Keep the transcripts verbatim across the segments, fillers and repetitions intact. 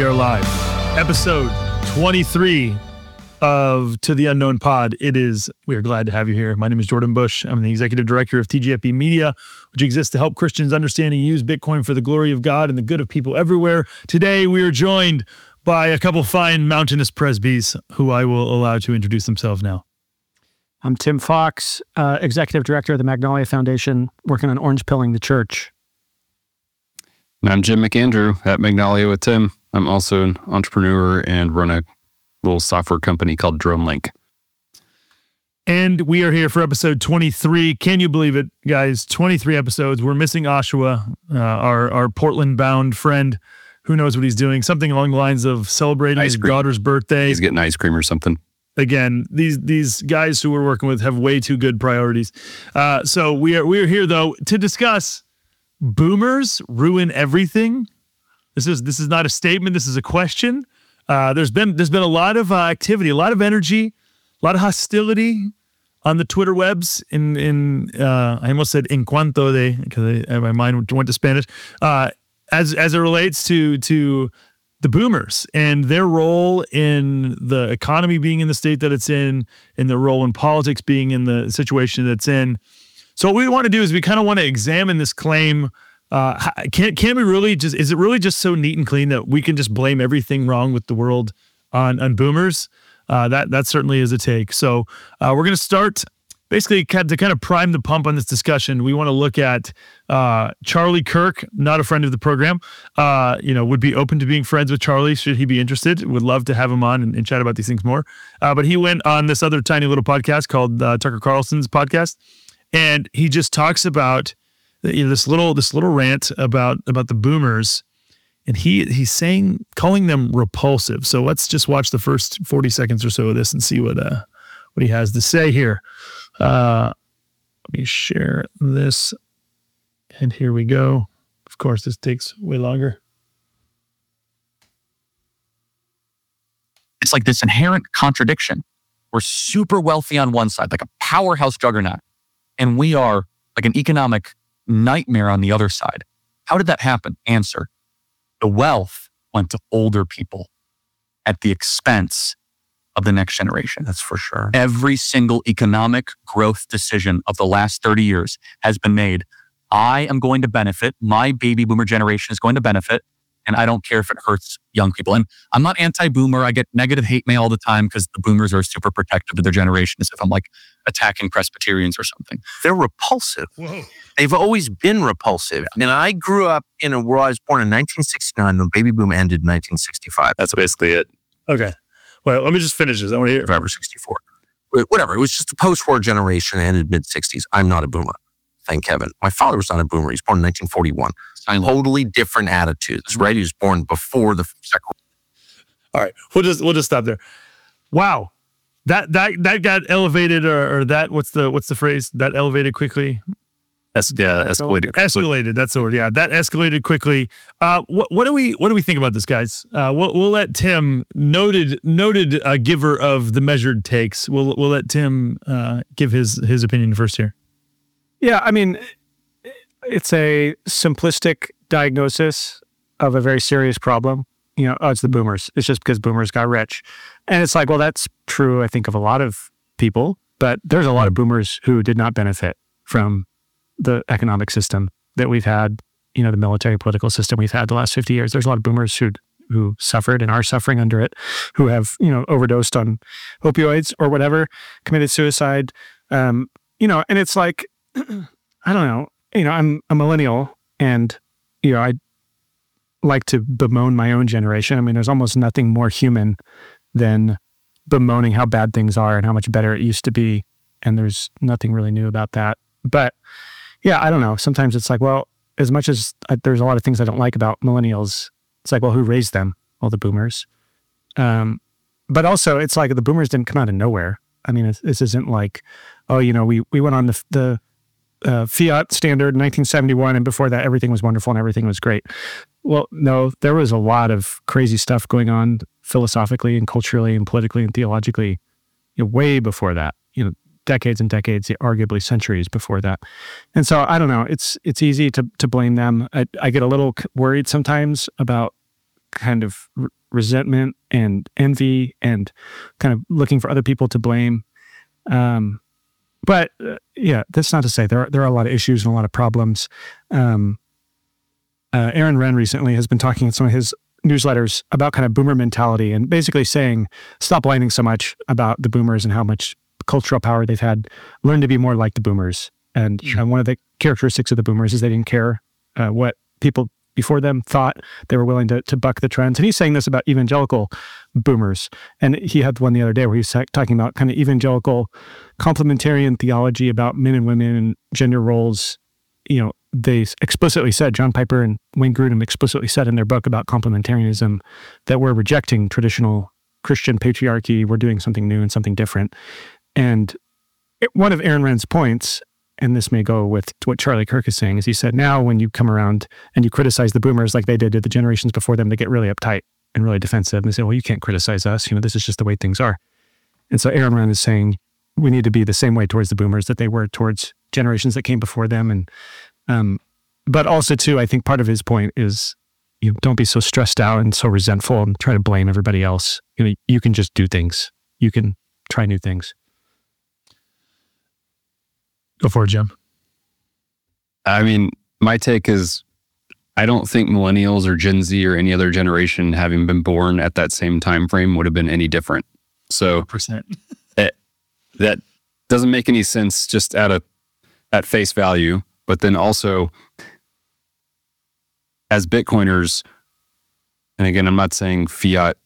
are live. Episode twenty-three of To the Unknown Pod. It is, we are glad to have you here. My name is Jordan Bush. I'm the executive director of T G F B Media, which exists to help Christians understand and use Bitcoin for the glory of God and the good of people everywhere. Today, we are joined by a couple fine mountainous presbys who I will allow to introduce themselves now. I'm Tim Fox, uh, executive director of the Magnolia Foundation, working on orange pilling the church. And I'm Jim McAndrew at Magnolia with Tim. I'm also an entrepreneur and run a little software company called DroneLink. And we are here for episode twenty-three. Can you believe it, guys? twenty-three episodes. We're missing Oshawa, uh, our, our Portland-bound friend. Who knows what he's doing? Something along the lines of celebrating Ice his cream. daughter's birthday. He's getting ice cream or something. Again, these these guys who we're working with have way too good priorities. Uh, so we are we are here though to discuss boomers ruin everything. This is this is not a statement. This is a question. Uh, there's been there's been a lot of uh, activity, a lot of energy, a lot of hostility on the Twitter webs. In in uh, I almost said en cuanto de because my mind went to Spanish. Uh, as as it relates to to the boomers and their role in the economy being in the state that it's in, and their role in politics being in the situation that it's in. So what we want to do is we kind of want to examine this claim. Uh, can can we really just, is it really just so neat and clean that we can just blame everything wrong with the world on, on boomers? Uh, that, that certainly is a take. So uh, we're going to start basically to kind of prime the pump on this discussion. We want to look at uh, Charlie Kirk, not a friend of the program, uh, you know, would be open to being friends with Charlie should he be interested. Would love to have him on and, and chat about these things more. Uh, but he went on this other tiny little podcast called uh, Tucker Carlson's podcast, and he just talks about you know, this little this little rant about about the boomers, and he he's saying calling them repulsive. So let's just watch the first forty seconds or so of this and see what uh what he has to say here. Uh, let me share this. And here we go. Of course, this takes way longer. It's like this inherent contradiction. We're super wealthy on one side, like a powerhouse juggernaut, and we are like an economic nightmare on the other side. How did that happen? Answer. The wealth went to older people at the expense of the next generation. That's for sure. Every single economic growth decision of the last thirty years has been made. I am going to benefit. My baby boomer generation is going to benefit. And I don't care if it hurts young people. And I'm not anti-boomer. I get negative hate mail all the time because the boomers are super protective of their generation, as if I'm like attacking Presbyterians or something. They're repulsive. Whoa. They've always been repulsive. And I grew up in a world, I was born in nineteen sixty-nine. The baby boom ended in nineteen sixty-five. That's basically it. Okay. Well, let me just finish this. I want to hear. Survivor sixty-four. Whatever. It was just a post-war generation, ended mid-sixties. I'm not a boomer. Thank heaven. My father was not a boomer. He was born in nineteen forty-one. Totally different attitudes, right? He was born before the second. All right. We'll just we'll just stop there. Wow. That that that got elevated or, or that what's the what's the phrase? That elevated quickly. Es- yeah, escalated. Escalated. That's the word. Yeah, that escalated quickly. Uh, what what do we what do we think about this, guys? Uh, we'll we'll let Tim, noted noted uh, giver of the measured takes. We'll we'll let Tim uh, give his his opinion first here. Yeah, I mean, it's a simplistic diagnosis of a very serious problem. You know, oh, it's the boomers. It's just because boomers got rich. And it's like, well, that's true, I think, of a lot of people, but there's a lot of boomers who did not benefit from the economic system that we've had, you know, the military political system we've had the last fifty years. There's a lot of boomers who who suffered and are suffering under it, who have, you know, overdosed on opioids or whatever, committed suicide. Um, you know, and it's like, I don't know, you know, I'm a millennial and, you know, I like to bemoan my own generation. I mean, there's almost nothing more human than bemoaning how bad things are and how much better it used to be. And there's nothing really new about that. But yeah, I don't know. Sometimes it's like, well, as much as I, there's a lot of things I don't like about millennials, it's like, well, who raised them? Well, the boomers. Um, but also it's like the boomers didn't come out of nowhere. I mean, it's, this isn't like, oh, you know, we, we went on the, the uh, fiat standard in nineteen seventy-one, and before that, everything was wonderful and everything was great. Well, no, there was a lot of crazy stuff going on philosophically and culturally and politically and theologically, you know, way before that, you know, decades and decades, arguably centuries before that. And so I don't know, it's it's easy to to blame them. I, I get a little worried sometimes about kind of r- resentment and envy and kind of looking for other people to blame. Um, but uh, yeah, that's not to say there are, there are a lot of issues and a lot of problems. Um, uh, Aaron Renn recently has been talking in some of his newsletters about kind of boomer mentality and basically saying, stop whining so much about the boomers and how much cultural power they've had. Learn to be more like the boomers. And Sure. uh, one of the characteristics of the boomers is they didn't care uh, what people before them thought. They were willing to to buck the trends. And he's saying this about evangelical boomers. And he had one the other day where he was talking about kind of evangelical complementarian theology about men and women and gender roles. You know, they explicitly said, John Piper and Wayne Grudem explicitly said in their book about complementarianism that we're rejecting traditional Christian patriarchy. We're doing something new and something different. And it, one of Aaron Renn's points, and this may go with what Charlie Kirk is saying, is he said, now when you come around and you criticize the boomers like they did to the generations before them, they get really uptight and really defensive. And they say, well, you can't criticize us. You know, this is just the way things are. And so Aaron Renn is saying we need to be the same way towards the boomers that they were towards generations that came before them. And um, but also, too, I think part of his point is, you know, don't be so stressed out and so resentful and try to blame everybody else. You know, you can just do things. You can try new things. Go for it, Jim. I mean, my take is I don't think millennials or Gen Z or any other generation having been born at that same time frame would have been any different. So Percent. it, that doesn't make any sense just at a at face value. But then also, as Bitcoiners, and again, I'm not saying fiat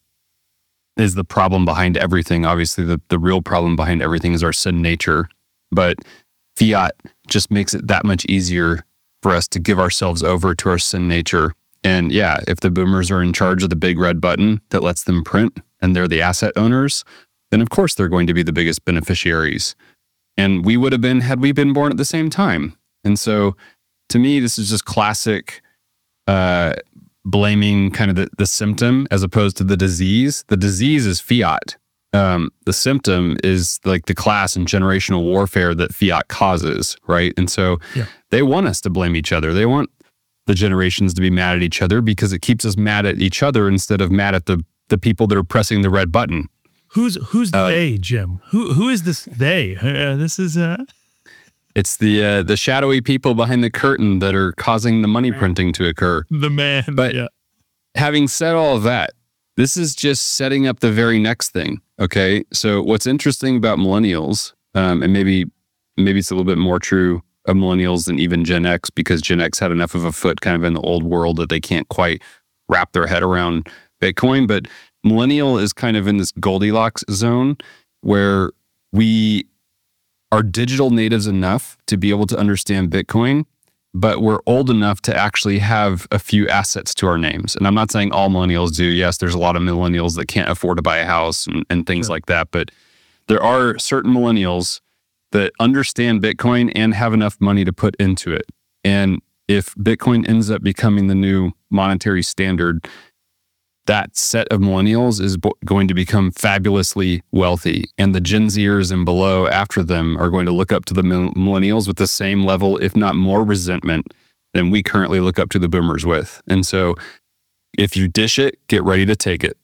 is the problem behind everything. Obviously, the, the real problem behind everything is our sin nature. But fiat just makes it that much easier for us to give ourselves over to our sin nature. And yeah, if the boomers are in charge of the big red button that lets them print and they're the asset owners, then of course they're going to be the biggest beneficiaries. And we would have been had we been born at the same time. And so to me, this is just classic uh, blaming kind of the, the symptom as opposed to the disease. The disease is fiat. Um, the symptom is like the class and generational warfare that fiat causes, right? And so Yeah. they want us to blame each other. They want the generations to be mad at each other because it keeps us mad at each other instead of mad at the the people that are pressing the red button. Who's who's Uh, they, Jim? Who who is this they? Uh, this is uh It's the uh, the shadowy people behind the curtain that are causing the money printing to occur. the man. But- yeah. Having said all of that, this is just setting up the very next thing. Okay, so what's interesting about millennials, um, and maybe maybe it's a little bit more true of millennials than even Gen X, because Gen X had enough of a foot kind of in the old world that they can't quite wrap their head around Bitcoin. But millennial is kind of in this Goldilocks zone where we are digital natives enough to be able to understand Bitcoin, but we're old enough to actually have a few assets to our names. And I'm not saying all millennials do. Yes, there's a lot of millennials that can't afford to buy a house and, and things Sure. like that. But there are certain millennials that understand Bitcoin and have enough money to put into it. And if Bitcoin ends up becoming the new monetary standard, that set of millennials is bo- going to become fabulously wealthy. And the Gen Zers and below after them are going to look up to the mil- millennials with the same level, if not more resentment than we currently look up to the boomers with. And so if you dish it, get ready to take it.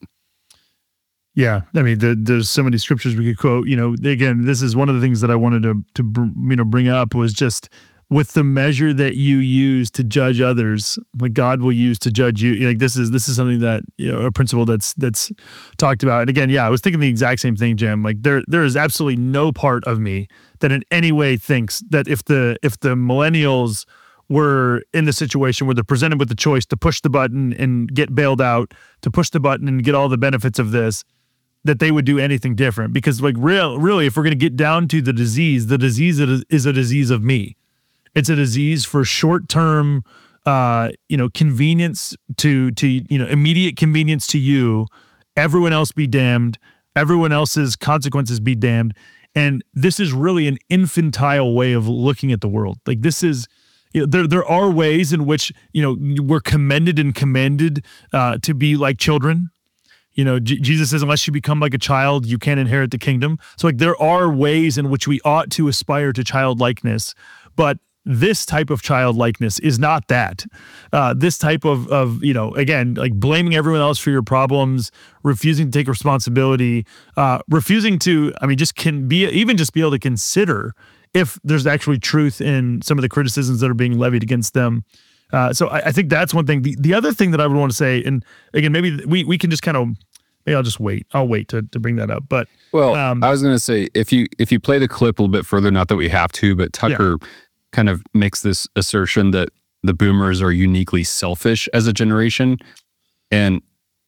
Yeah, I mean, the, there's so many scriptures we could quote. You know, again, this is one of the things that I wanted to to br- you know bring up was just with the measure that you use to judge others, what God will use to judge you. Like this is this is something that, you know, a principle that's that's talked about. And again, yeah, I was thinking the exact same thing, Jim. Like there there is absolutely no part of me that in any way thinks that if the if the millennials were in the situation where they're presented with the choice to push the button and get bailed out, to push the button and get all the benefits of this, that they would do anything different. Because like real, really, if we're going to get down to the disease, the disease is a disease of me. It's a disease for short-term, uh, you know, convenience to, to, you know, immediate convenience to you. Everyone else be damned. Everyone else's consequences be damned. And this is really an infantile way of looking at the world. Like this is, you know, there there are ways in which, you know, we're commended and commanded uh, to be like children. You know, J- Jesus says, unless you become like a child, you can't inherit the kingdom. So like there are ways in which we ought to aspire to childlikeness, but this type of childlikeness is not that. Uh, this type of, of, you know, again, like blaming everyone else for your problems, refusing to take responsibility, uh, refusing to, I mean, just can be, even just be able to consider if there's actually truth in some of the criticisms that are being levied against them. Uh, so I, I think that's one thing. The, the other thing that I would want to say, and again, maybe we, we can just kind of, maybe I'll just wait. I'll wait to, to bring that up. But Well, um, I was going to say, if you if you play the clip a little bit further, not that we have to, but Tucker kind of makes this assertion that the boomers are uniquely selfish as a generation. And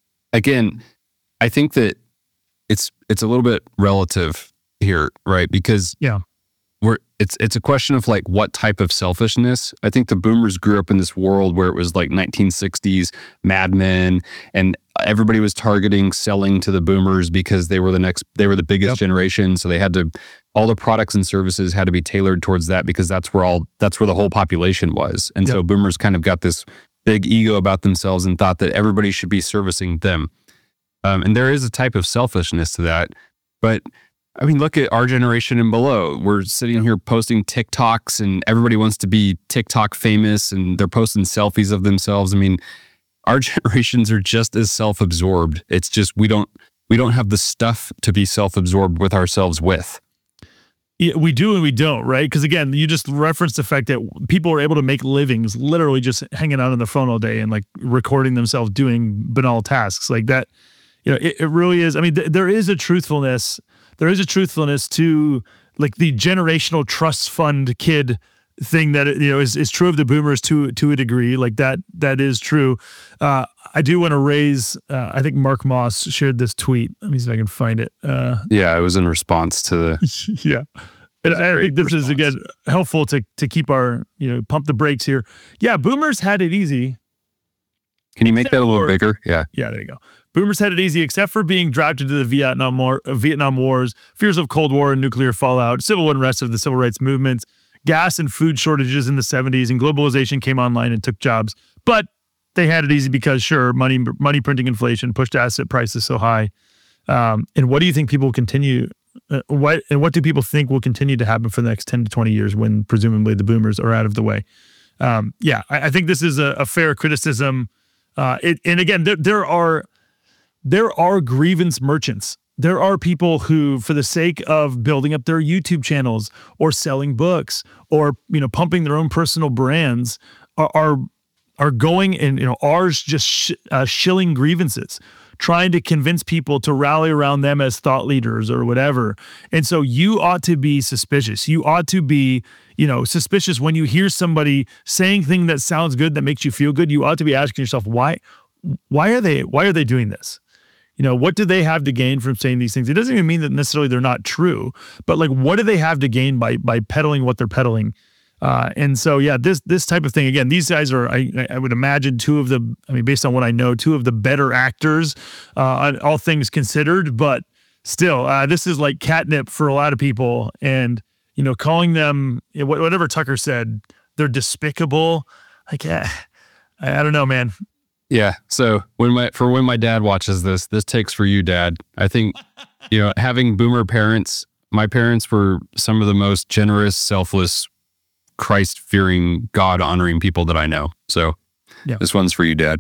again, I think that it's it's a little bit relative here, right? Because Yeah. we're it's it's a question of like what type of selfishness. I think the boomers grew up in this world where it was like nineteen sixties Mad Men, and everybody was targeting selling to the boomers because they were the next they were the biggest Yep. generation, so they had to all the products and services had to be tailored towards that because that's where all that's where the whole population was. And so Yep. boomers kind of got this big ego about themselves and thought that everybody should be servicing them. Um, and there is a type of selfishness to that, but I mean, look at our generation and below. We're sitting here posting TikToks and everybody wants to be TikTok famous and they're posting selfies of themselves. I mean, our generations are just as self-absorbed. It's just we don't we don't have the stuff to be self-absorbed with ourselves with. Yeah, we do and we don't, right? Because again, you just referenced the fact that people are able to make livings literally just hanging out on the phone all day and like recording themselves doing banal tasks like that. You know, it, it really is. I mean, th- there is a truthfulness. There is a truthfulness to like the generational trust fund kid thing that, you know, is, is true of the boomers to to a degree. Like that, that is true. Uh, I do want to raise, uh, I think Mark Moss shared this tweet. Let me see if I can find it. Uh, Yeah, it was in response to the yeah. And I think this is, again, helpful to to keep our, you know, pump the brakes here. Yeah, boomers had it easy. Can you make that a little Or- bigger? Yeah. Yeah, there you go. Boomers had it easy, except for being drafted to the Vietnam War, uh, Vietnam Wars, fears of Cold War and nuclear fallout, civil unrest of the civil rights movements, gas and food shortages in the seventies, and globalization came online and took jobs. But they had it easy because, sure, money money printing inflation pushed asset prices so high. Um, and what do you think people will continue? Uh, what and what do people think will continue to happen for the next ten to twenty years when presumably the boomers are out of the way? Um, yeah, I, I think this is a, a fair criticism. Uh, it, and again, there, there are there are grievance merchants. There are people who, for the sake of building up their YouTube channels or selling books or, you know, pumping their own personal brands, are are, are going and, you know, are just sh- uh, shilling grievances, trying to convince people to rally around them as thought leaders or whatever. And so you ought to be suspicious. You ought to be, you know, suspicious when you hear somebody saying thing that sounds good, that makes you feel good. You ought to be asking yourself, why, why are they, why are they doing this? You know, what do they have to gain from saying these things? It doesn't even mean that necessarily they're not true, but like, what do they have to gain by by peddling what they're peddling? Uh, and so, yeah, this this type of thing. Again, these guys are, I, I would imagine, two of the, I mean, based on what I know, two of the better actors, uh, all things considered. But still, uh, this is like catnip for a lot of people. And you know, calling them, you know, whatever Tucker said, they're despicable. Like, yeah, I, I don't know, man. Yeah. So when my for when my dad watches this, this takes for you, Dad. I think, you know, having boomer parents, my parents were some of the most generous, selfless, Christ-fearing, God-honoring people that I know. So Yeah. this one's for you, Dad.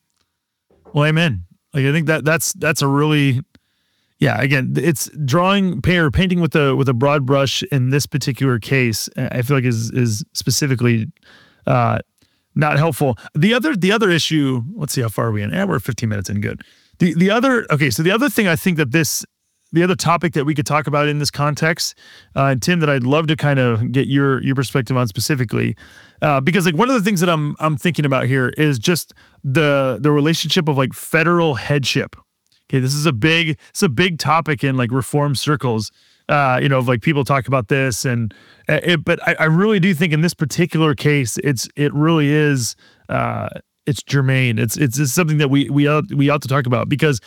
Well, amen. Like, I think that that's that's a really, yeah. Again, it's drawing or painting with a with a broad brush in this particular case. I feel like is is specifically uh, not helpful. The other the other issue. Let's see how far are we in. Yeah, we're fifteen minutes in. Good. The the other okay. So the other thing I think that this the other topic that we could talk about in this context, uh, and Tim, that I'd love to kind of get your your perspective on specifically, uh, because like one of the things that I'm I'm thinking about here is just the the relationship of like federal headship. Okay, this is a big it's a big topic in like reform circles. Uh, you know, of like people talk about this, and it, but I, I really do think in this particular case, it's it really is uh, it's germane. It's, it's it's something that we we ought, we ought to talk about, because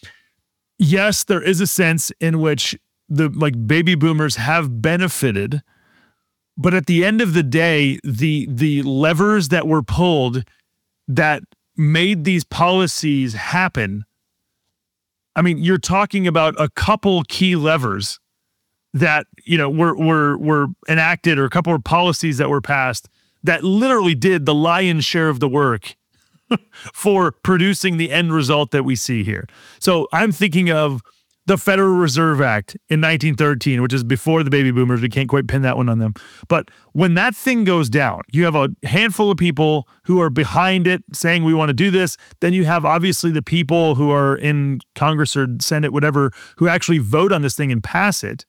yes, there is a sense in which the like baby boomers have benefited, but at the end of the day, the the levers that were pulled that made these policies happen. I mean, you're talking about a couple key levers that, you know, were were were enacted, or a couple of policies that were passed that literally did the lion's share of the work for producing the end result that we see here. So I'm thinking of the Federal Reserve Act in nineteen thirteen, which is before the baby boomers. We can't quite pin that one on them. But when that thing goes down, you have a handful of people who are behind it saying we want to do this. Then you have obviously the people who are in Congress or Senate, whatever, who actually vote on this thing and pass it.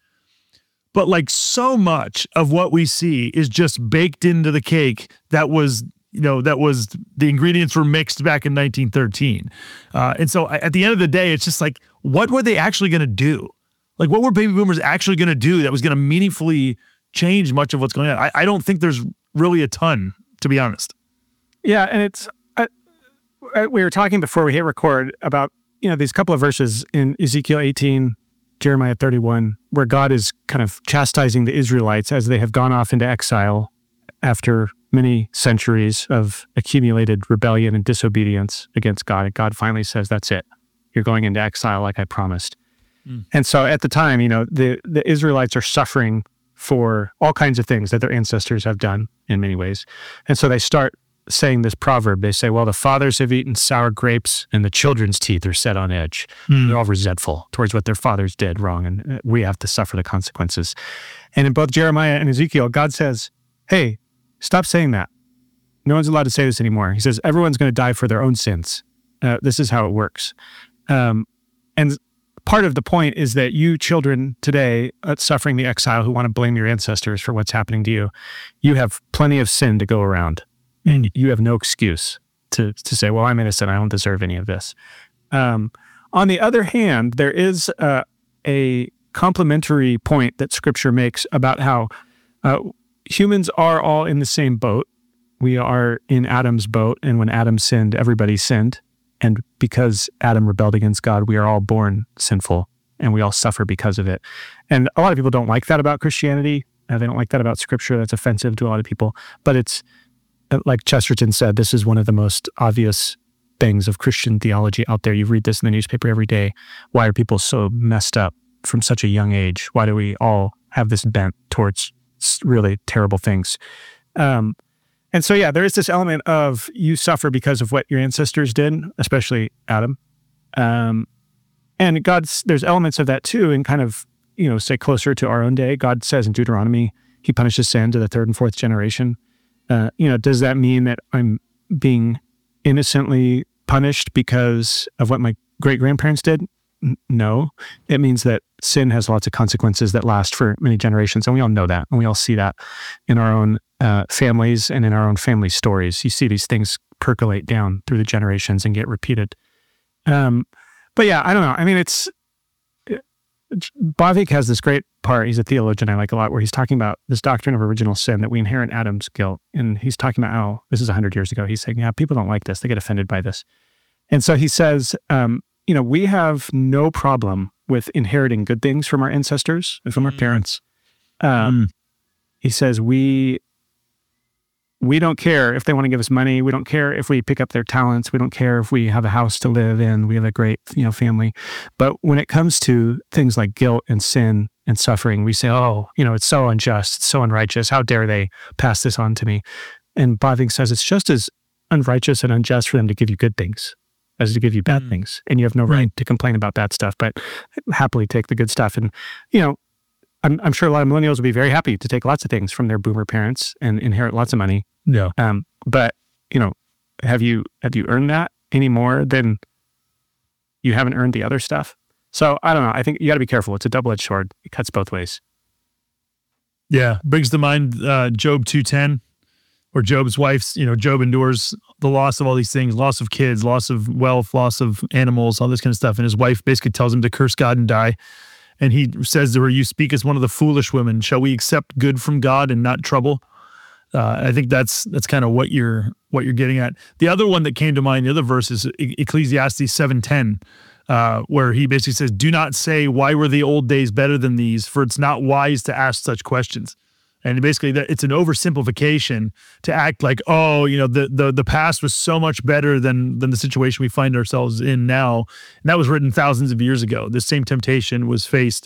But like so much of what we see is just baked into the cake that was, you know, that was the ingredients were mixed back in nineteen thirteen. Uh, and so at the end of the day, it's just like, what were they actually going to do? Like, what were baby boomers actually going to do that was going to meaningfully change much of what's going on? I, I don't think there's really a ton, to be honest. Yeah, and it's uh, we were talking before we hit record about, you know, these couple of verses in Ezekiel eighteen, Jeremiah thirty-one, where God is kind of chastising the Israelites as they have gone off into exile after many centuries of accumulated rebellion and disobedience against God. And God finally says, that's it. You're going into exile like I promised. Mm. And so at the time, you know, the, the Israelites are suffering for all kinds of things that their ancestors have done in many ways. And so they start saying this proverb. They say, well, the fathers have eaten sour grapes and the children's teeth are set on edge. Mm. They're all resentful towards what their fathers did wrong, and we have to suffer the consequences. And in both Jeremiah and Ezekiel, God says, hey, stop saying that. No one's allowed to say this anymore. He says, everyone's going to die for their own sins. Uh, this is how it works. Um, and part of the point is that you children today uh, suffering the exile who want to blame your ancestors for what's happening to you, you have plenty of sin to go around. And you have no excuse to to say, well, I'm innocent. I don't deserve any of this. Um, on the other hand, there is uh, a complementary point that Scripture makes about how uh, humans are all in the same boat. We are in Adam's boat, and when Adam sinned, everybody sinned. And because Adam rebelled against God, we are all born sinful, and we all suffer because of it. And a lot of people don't like that about Christianity. Uh, they don't like that about Scripture. That's offensive to a lot of people. But it's, like Chesterton said, this is one of the most obvious things of Christian theology out there. You read this in the newspaper every day. Why are people so messed up from such a young age? Why do we all have this bent towards really terrible things? Um, and so, yeah, there is this element of you suffer because of what your ancestors did, especially Adam. Um, and God's, there's elements of that too, and kind of, you know, say closer to our own day. God says in Deuteronomy, he punishes sin to the third and fourth generation. Uh, you know, does that mean that I'm being innocently punished because of what my great-grandparents did? N- no. It means that sin has lots of consequences that last for many generations, and we all know that, and we all see that in our own uh, families and in our own family stories. You see these things percolate down through the generations and get repeated. Um, but yeah, I don't know. I mean, it's... Bavinck has this great part, he's a theologian I like a lot, where he's talking about this doctrine of original sin, that we inherit Adam's guilt. And he's talking about how, this is one hundred years ago, he's saying, yeah, people don't like this. They get offended by this. And so he says, um, you know, we have no problem with inheriting good things from our ancestors and from our parents. Um, mm. He says, we... We don't care if they want to give us money. We don't care if we pick up their talents. We don't care if we have a house to live in. We have a great, you know, family. But when it comes to things like guilt and sin and suffering, we say, oh, you know, it's so unjust, it's so unrighteous. How dare they pass this on to me? And Bavinck says it's just as unrighteous and unjust for them to give you good things as to give you bad mm. things. And you have no right. right to complain about bad stuff, but happily take the good stuff. And, you know, I'm, I'm sure a lot of millennials will be very happy to take lots of things from their boomer parents and inherit lots of money. Yeah. Um, but, you know, have you have you earned that any more than you haven't earned the other stuff? So I don't know. I think you got to be careful. It's a double-edged sword. It cuts both ways. Yeah. Brings to mind uh, Job two ten, where Job's wife's, you know, Job endures the loss of all these things, loss of kids, loss of wealth, loss of animals, all this kind of stuff. And his wife basically tells him to curse God and die. And he says to her, you speak as one of the foolish women. Shall we accept good from God and not trouble? Uh, I think that's that's kind of what you're what you're getting at. The other one that came to mind, the other verse is Ecclesiastes seven ten, uh, where he basically says, do not say, why were the old days better than these? For it's not wise to ask such questions. And basically, that it's an oversimplification to act like, oh, you know, the the the past was so much better than than the situation we find ourselves in now. And that was written thousands of years ago. This same temptation was faced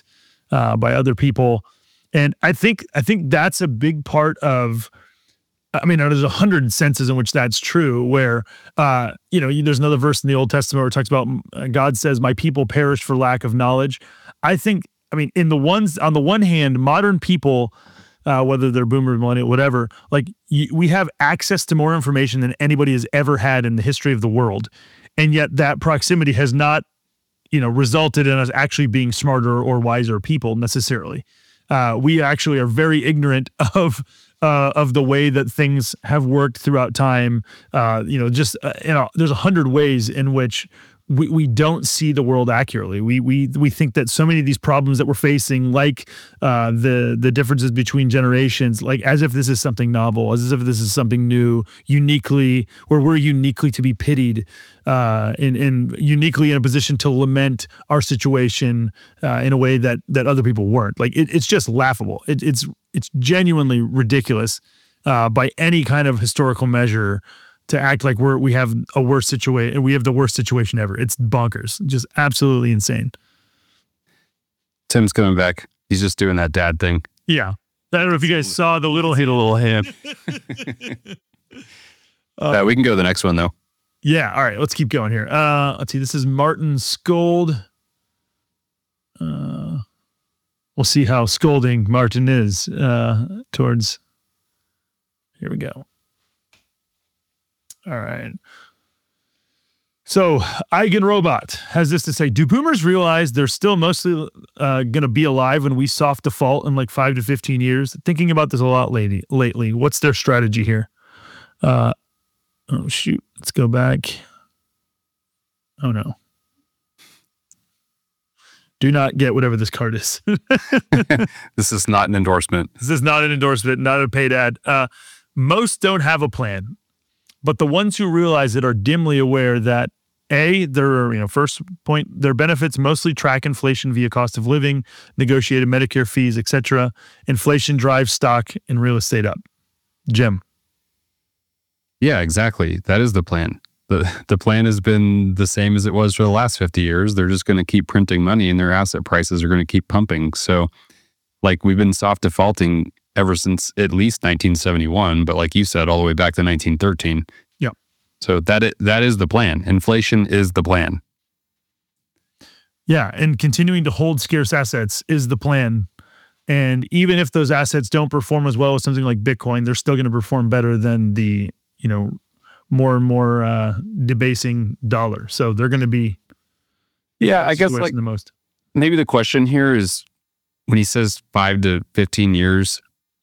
uh, by other people. And I think I think that's a big part of, I mean, there's a hundred senses in which that's true, where, uh, you know, there's another verse in the Old Testament where it talks about God says, my people perish for lack of knowledge. I think, I mean, in the ones, on the one hand, modern people, uh, whether they're boomer, millennial, whatever, like y- we have access to more information than anybody has ever had in the history of the world. And yet that proximity has not, you know, resulted in us actually being smarter or wiser people necessarily. Uh, we actually are very ignorant of uh, of the way that things have worked throughout time. Uh, you know, just uh, you know, there's a hundred ways in which we, we don't see the world accurately. We we we think that so many of these problems that we're facing, like uh, the the differences between generations, like as if this is something novel, as if this is something new, uniquely, where we're uniquely to be pitied, uh, and, and uniquely in a position to lament our situation uh, in a way that that other people weren't. Like it, it's just laughable. It, it's it's genuinely ridiculous uh, by any kind of historical measure, to act like we're we have a worse situation, we have the worst situation ever. It's bonkers, just absolutely insane. Tim's coming back. He's just doing that dad thing. Yeah, I don't know if you guys saw the little Hit a little hand. uh, yeah, we can go to the next one though. Yeah, all right, let's keep going here. Uh, let's see. This is Martin Scold. Uh, we'll see how scolding Martin is uh, towards. Here we go. All right. So Eigen Robot has this to say: do boomers realize they're still mostly uh, going to be alive when we soft default in like five to fifteen years? Thinking about this a lot lately. Lately, what's their strategy here? Uh, oh shoot! Let's go back. Oh no! Do not get whatever this card is. This is not an endorsement. This is not an endorsement. Not a paid ad. Uh, most don't have a plan. But the ones who realize it are dimly aware that A, their you know first point, their benefits mostly track inflation via cost of living, negotiated Medicare fees, et cetera. Inflation drives stock and real estate up. Jim. Yeah, exactly. That is the plan. The the plan has been the same as it was for the last fifty years. They're just going to keep printing money and their asset prices are going to keep pumping. So like we've been soft defaulting ever since at least nineteen seventy-one, but like you said, all the way back to nineteen thirteen. Yeah. So that is, that is the plan. Inflation is the plan. Yeah, and continuing to hold scarce assets is the plan. And even if those assets don't perform as well as something like Bitcoin, they're still going to perform better than the, you know, more and more uh, debasing dollar. So they're going to be Yeah, I guess like the most. Maybe the question here is when he says five to fifteen years,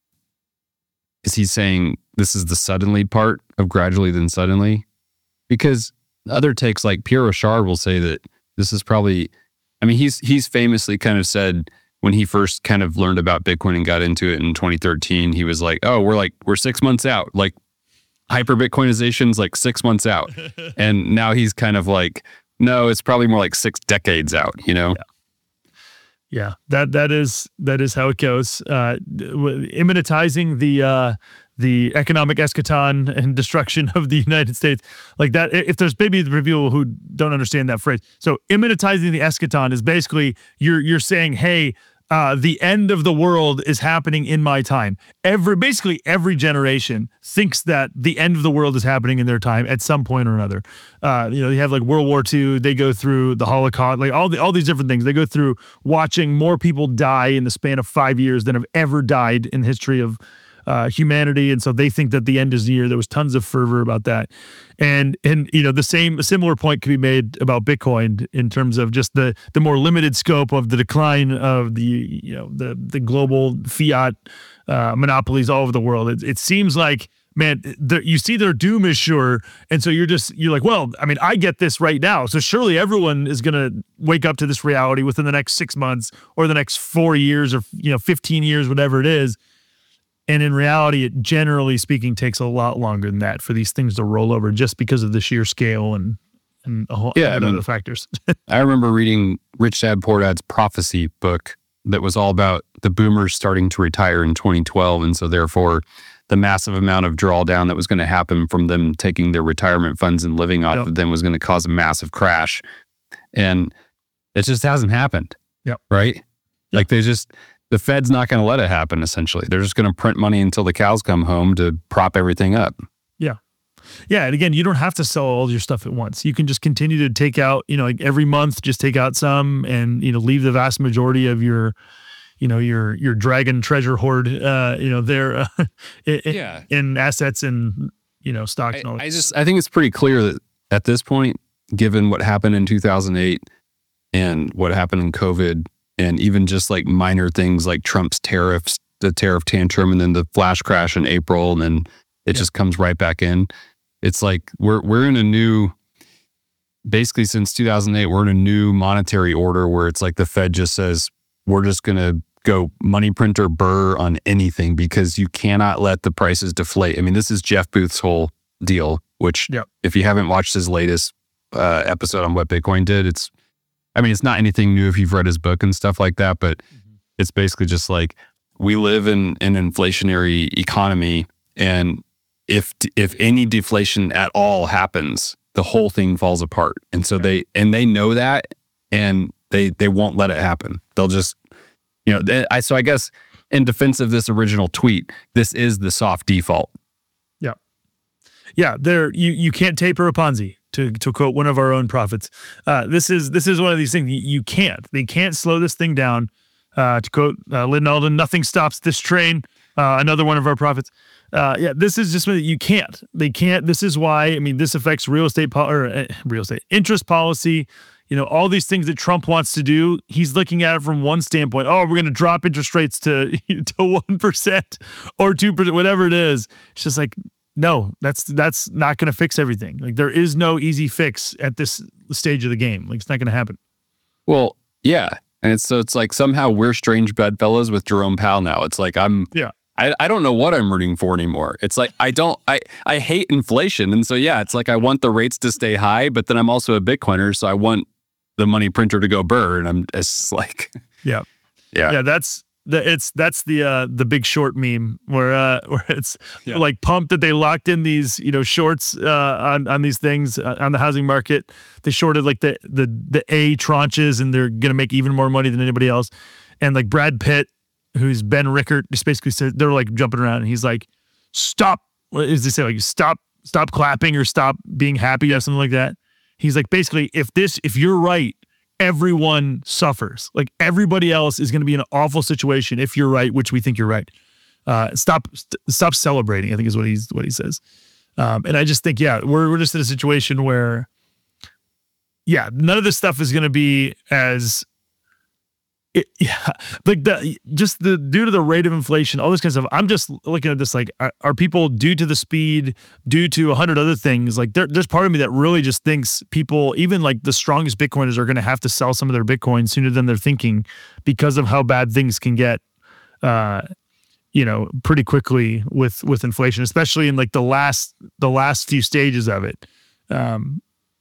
is he saying this is the suddenly part of gradually then suddenly? Because other takes like Pierre Rochard will say that this is probably, I mean, he's he's famously kind of said when he first kind of learned about Bitcoin and got into it in twenty thirteen, he was like, oh, we're like, we're six months out. Like hyper Bitcoinization's like six months out. And now he's kind of like, no, it's probably more like six decades out, you know? Yeah. Yeah, that that is that is how it goes. Uh, immanentizing the uh, the economic eschaton and destruction of the United States, like that. If there's maybe the people who don't understand that phrase, so immanentizing the eschaton is basically you're you're saying, hey, uh, the end of the world is happening in my time. Every basically every generation thinks that the end of the world is happening in their time at some point or another. Uh, you know, you have like World War Two. They go through the Holocaust, like all the all these different things. They go through watching more people die in the span of five years than have ever died in the history of uh, humanity, and so they think that the end is near. There was tons of fervor about that, and and you know the same a similar point could be made about Bitcoin in terms of just the the more limited scope of the decline of the you know the the global fiat uh, monopolies all over the world. It, it seems like, man, you see their doom is sure, and so you're just you're like, well, I mean, I get this right now, so surely everyone is going to wake up to this reality within the next six months or the next four years or you know fifteen years, whatever it is. And in reality, it generally speaking takes a lot longer than that for these things to roll over, just because of the sheer scale and and a whole yeah, other I mean, factors. I remember reading Rich Dad Poor Dad's prophecy book that was all about the boomers starting to retire in twenty twelve, and so therefore the massive amount of drawdown that was going to happen from them taking their retirement funds and living off Yep. of them was going to cause a massive crash, and it just hasn't happened. Yep. Right. Like they just, the Fed's not going to let it happen, essentially. They're just going to print money until the cows come home to prop everything up. Yeah. Yeah. And again, you don't have to sell all your stuff at once. You can just continue to take out, you know, like every month, just take out some and, you know, leave the vast majority of your, you know, your, your dragon treasure hoard, uh, you know, there uh, in, Yeah. in assets and, you know, stocks. I, and all that. I just, I think it's pretty clear that at this point, given what happened in two thousand eight and what happened in COVID, and even just like minor things like Trump's tariffs, the tariff tantrum, and then the flash crash in April, and then it Yeah. just comes right back in. It's like we're we're in a new, basically since two thousand eight, we're in a new monetary order where it's like the Fed just says, we're just going to go money printer burr on anything because you cannot let the prices deflate. I mean, this is Jeff Booth's whole deal, which Yep. if you haven't watched his latest uh, episode on what Bitcoin did, it's, I mean, it's not anything new if you've read his book and stuff like that, but Mm-hmm. it's basically just like we live in an inflationary economy, and if if any deflation at all happens, the whole thing falls apart. And so they and they know that, and they they won't let it happen. They'll just, you know, they, I so I guess in defense of this original tweet, this is the soft default. Yeah, there you you can't taper a Ponzi, to to quote one of our own prophets. Uh, this is this is one of these things you, you can't. They can't slow this thing down. Uh, to quote uh, Lynn Alden, nothing stops this train. Uh, another one of our prophets. Uh, yeah, this is just you can't. They can't. This is why. I mean, this affects real estate po- or uh, real estate interest policy. You know, all these things that Trump wants to do. He's looking at it from one standpoint. Oh, we're going to drop interest rates to to one percent or two percent, whatever it is. It's just like. No, that's that's not going to fix everything. Like there is no easy fix at this stage of the game. Like it's not going to happen. Well, yeah. And it's, so it's like somehow we're strange bedfellows with Jerome Powell now. It's like I'm Yeah. I, I don't know what I'm rooting for anymore. It's like I don't I I hate inflation. And so yeah, it's like I want the rates to stay high, but then I'm also a Bitcoiner, so I want the money printer to go burr. And I'm it's like Yeah. Yeah. Yeah, that's the it's that's the uh the Big Short meme where uh where it's Yeah. like pumped that they locked in these, you know, shorts uh on on these things uh, on the housing market. They shorted like the the the A tranches and they're going to make even more money than anybody else. And like Brad Pitt, who's Ben Rickert, just basically said they're like jumping around and he's like, "Stop." What is they say like stop stop clapping or stop being happy or something like that. He's like basically if this if you're right, everyone suffers. Like everybody else is going to be in an awful situation if you're right, which we think you're right. Uh, stop, st- stop celebrating. I think is what he's what he says. Um, and I just think, yeah, we're we're just in a situation where, yeah, none of this stuff is going to be as, it, yeah, like the just the due to the rate of inflation, all this kind of stuff. I'm just looking at this like, are, are people due to the speed, due to a hundred other things? Like there, there's part of me that really just thinks people, even like the strongest Bitcoiners, are going to have to sell some of their Bitcoin sooner than they're thinking because of how bad things can get. Uh, you know, pretty quickly with with inflation, especially in like the last the last few stages of it. Um,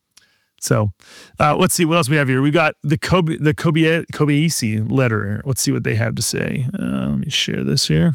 So uh, let's see what else we have here. We got the Kobe, the Kobe, Kobeisi letter. Let's see what they have to say. Uh, let me share this here.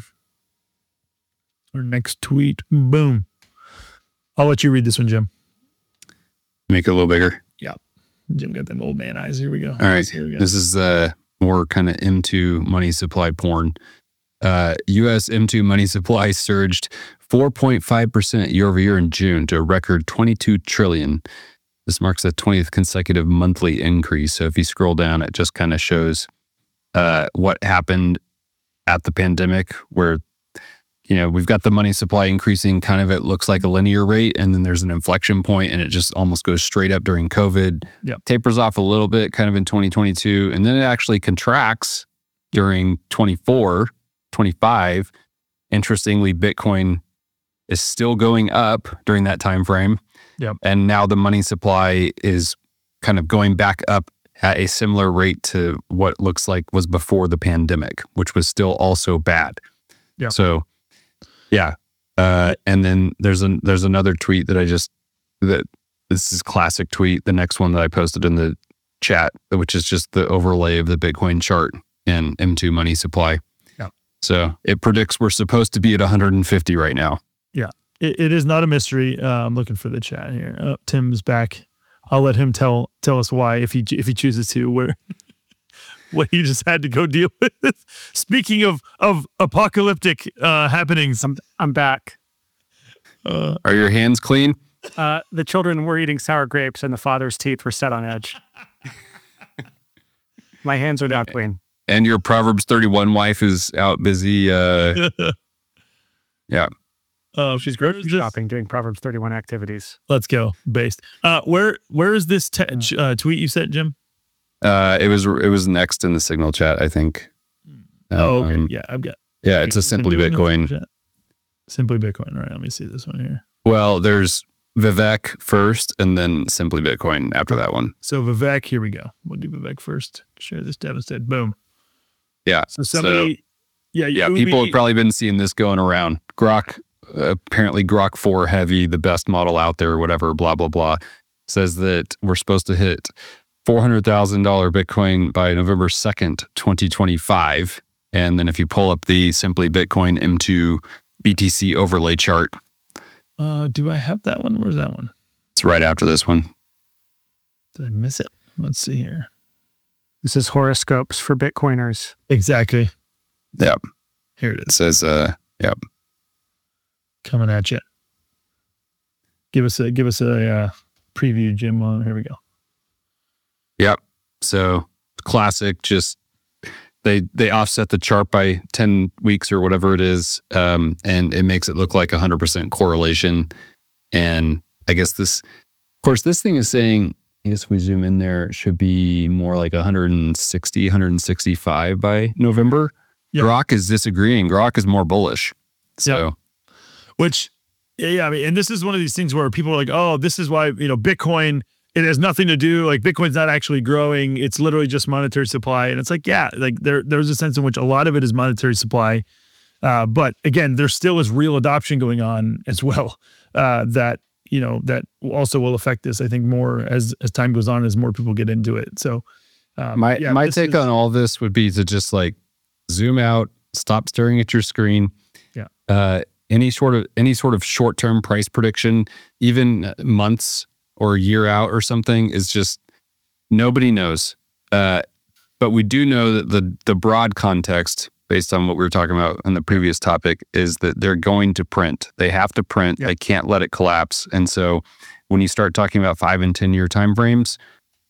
Our next tweet. Boom. I'll let you read this one, Jim. Make it a little bigger. Yeah. Jim got them old man eyes. Here we go. All right. Here we go. This is uh, more kind of M two money supply porn. Uh, U S M two money supply surged four point five percent year over year in June to a record twenty-two trillion. This marks the twentieth consecutive monthly increase. So if you scroll down, it just kind of shows uh, what happened at the pandemic, where, you know, we've got the money supply increasing kind of, it looks like a linear rate, and then there's an inflection point and it just almost goes straight up during COVID. Yep. Tapers off a little bit kind of in twenty twenty-two, and then it actually contracts during twenty-four, twenty-five. Interestingly, Bitcoin is still going up during that time frame. Yep. And now the money supply is kind of going back up at a similar rate to what looks like was before the pandemic, which was still also bad. Yeah. So, yeah. Uh, and then there's an there's another tweet that I just that this is classic tweet. The next one that I posted in the chat, which is just the overlay of the Bitcoin chart and M two money supply. Yeah. So it predicts we're supposed to be at one hundred fifty right now. Yeah. It, it is not a mystery. Uh, I'm looking for the chat here. Oh, Tim's back. I'll let him tell tell us why if he if he chooses to. Where what you just had to go deal with. Speaking of of apocalyptic uh, happenings, I'm, I'm back. uh, Are your hands clean? Uh, the children were eating sour grapes and the father's teeth were set on edge. My hands are now clean. And your Proverbs thirty-one wife is out busy. Uh, yeah. oh, She's where grocery is this- shopping, doing Proverbs thirty-one activities. Let's go. Based. Uh, where where is this te- uh, tweet you sent, Jim? Uh, it was it was next in the Signal chat, I think. Oh, okay. Um, Yeah, I've got. yeah, it's a Simply Bitcoin. Simply Bitcoin. All right, let me see this one here. Well, there's Vivek first, and then Simply Bitcoin after that one. So Vivek, here we go. We'll do Vivek first. Share this tab instead. Boom. Yeah. So somebody, yeah, Yeah, you- people have probably been seeing this going around. Grok, uh, apparently Grok four Heavy, the best model out there, whatever, blah, blah, blah, says that we're supposed to hit four hundred thousand dollars Bitcoin by November second, twenty twenty-five. And then if you pull up the Simply Bitcoin M two B T C overlay chart, Uh, do I have that one? Where's that one? it's right after this one. Did I miss it? Let's see here. This is horoscopes for Bitcoiners. Exactly. Yep. Here it It is. says, uh, yep. Coming at you. Give us a give us a uh, preview, Jim. On here we go. Yep. So classic, just they they offset the chart by ten weeks or whatever it is, um, and it makes it look like one hundred percent correlation. And I guess this, of course, this thing is saying, I guess we zoom in there, it should be more like one hundred sixty, one hundred sixty-five by November. Yep. Grok is disagreeing. Grok is more bullish. So Which, yeah, yeah, I mean, and this is one of these things where people are like, oh, this is why, you know, Bitcoin, it has nothing to do, like Bitcoin's not actually growing. It's literally just monetary supply. And it's like, yeah, like there, there's a sense in which a lot of it is monetary supply. Uh, but again, there still is real adoption going on as well. Uh, that, you know, that also will affect this, I think, more as, as time goes on, as more people get into it. So um, my yeah, my this take is- on all this would be to just like zoom out, stop staring at your screen. Yeah. Uh, any sort of any sort of short term price prediction, even months or a year out or something, is just nobody knows. Uh, but we do know that the the broad context, based on what we were talking about in the previous topic, is that they're going to print. They have to print. Yeah. They can't let it collapse. And so when you start talking about five and ten year timeframes,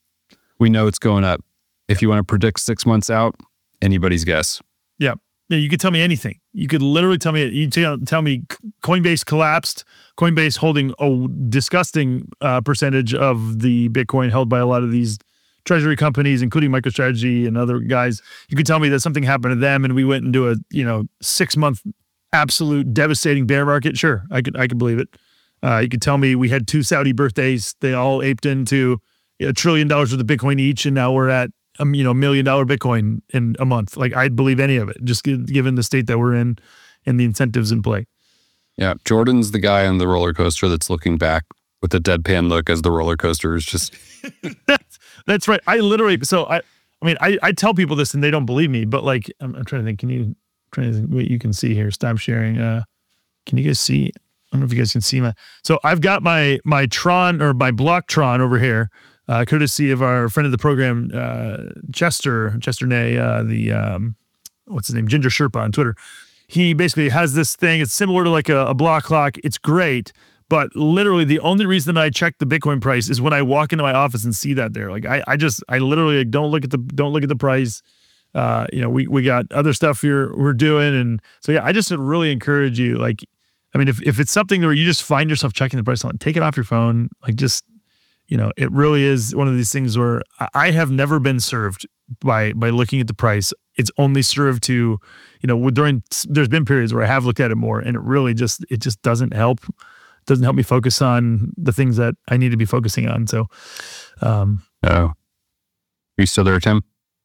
we know it's going up. If you want to predict six months out, anybody's guess. Yeah. Yeah, you could tell me anything. You could literally tell me, you tell, tell me Coinbase collapsed, Coinbase holding a disgusting uh, percentage of the Bitcoin held by a lot of these treasury companies, including MicroStrategy and other guys. You could tell me that something happened to them and we went into a, you know, six month absolute devastating bear market. Sure, I could, I could believe it. Uh, you could tell me we had two Saudi birthdays. They all aped into a trillion dollars worth of Bitcoin each. And now we're at, um, you know, million dollar Bitcoin in a month. Like I'd believe any of it, just gi- given the state that we're in and the incentives in play. Yeah. Jordan's the guy on the roller coaster that's looking back with a deadpan look as the roller coaster is just. that's, that's right. I literally, so I, I mean, I, I tell people this and they don't believe me, but like, I'm, I'm trying to think, can you, trying to think what you can see here. Stop sharing. Uh, can you guys see? I don't know if you guys can see my, so I've got my, my Tron or my block Tron over here. Uh, courtesy of our friend of the program, uh, Chester, Chester Nay, uh, the, um, what's his name? Ginger Sherpa on Twitter. He basically has this thing. It's similar to like a, a block clock. It's great. But literally the only reason that I check the Bitcoin price is when I walk into my office and see that there. Like I, I just, I literally don't look at the, don't look at the price. Uh, you know, we, we got other stuff here we're doing. And so, yeah, I just would really encourage you. Like, I mean, if, if it's something where you just find yourself checking the price on, take it off your phone. Like just, you know, it really is one of these things where I have never been served by by looking at the price. It's only served to, you know, during there's been periods where I have looked at it more, and it really just it just doesn't help. Doesn't help me focus on the things that I need to be focusing on. So, um, Oh. Are you still there, Tim?